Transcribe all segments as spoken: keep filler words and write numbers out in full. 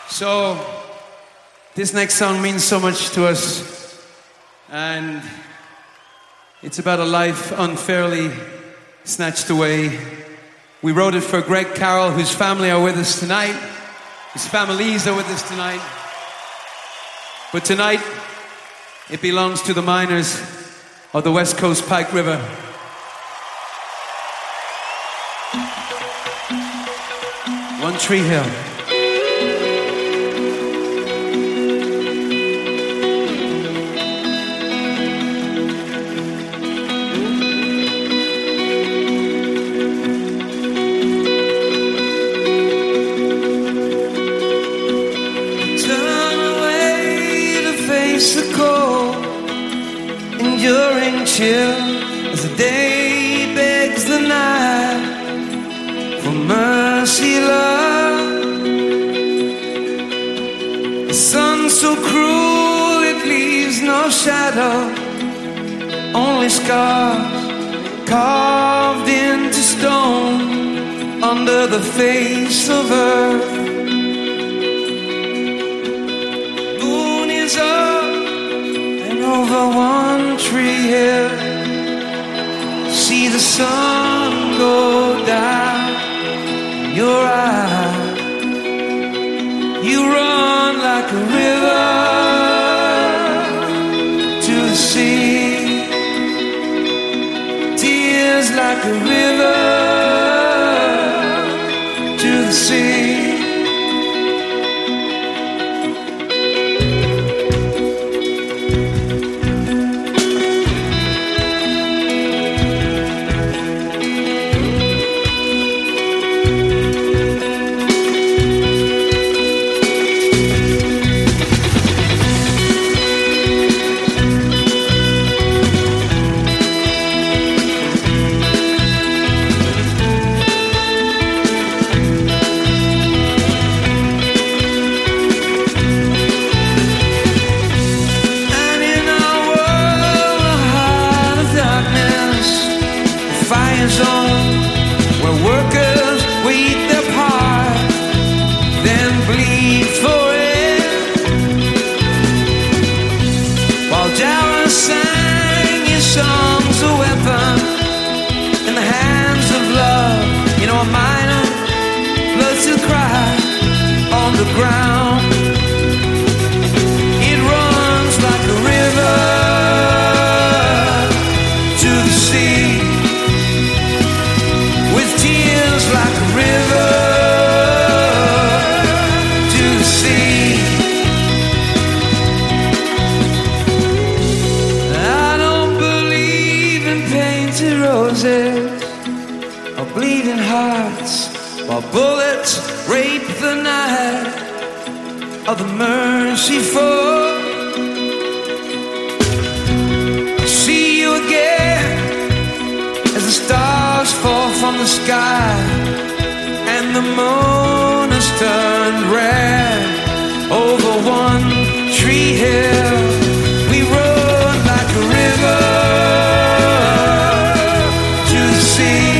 So, this next song means so much to us, and it's about a life unfairly snatched away. We wrote it for Greg Carroll, whose family are with us tonight. His families are with us tonight. But tonight, it belongs to the miners of the West Coast Pike River. One Tree Hill. The cold, enduring chill as the day begs the night for mercy, love. The sun so cruel it leaves no shadow, only scars carved into stone under the face of earth. Moon is up over One Tree Hill, see the sun go down in your eyes. You run like a river to the sea, tears like a river to the sea. Where workers wait their part, then bleed for it. While Jarrah sang his songs a weapon in the hands of love. You know, a miner loves to cry on the ground. It runs like a river to the sea, like a river to the sea. I don't believe in painted roses or bleeding hearts, while bullets rape the night of the merciful. I'll see you again as the stars fall from the sky and the moon has turned red over One Tree Hill. We rode like a river to the sea.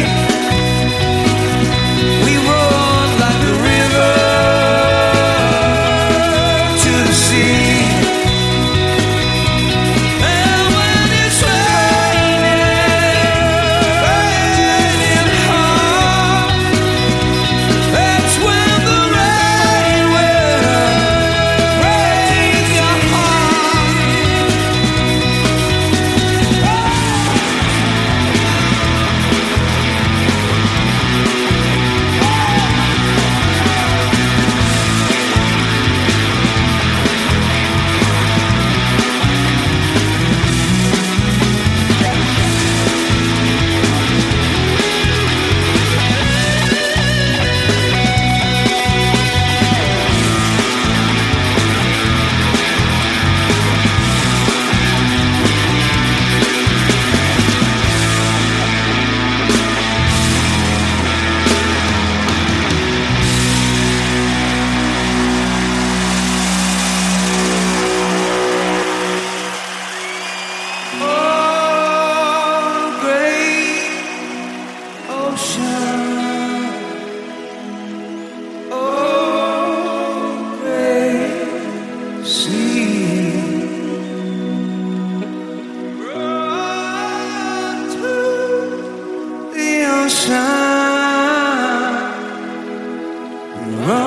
We rode like a river to the sea. And when it's raining, that's when the rain will Run.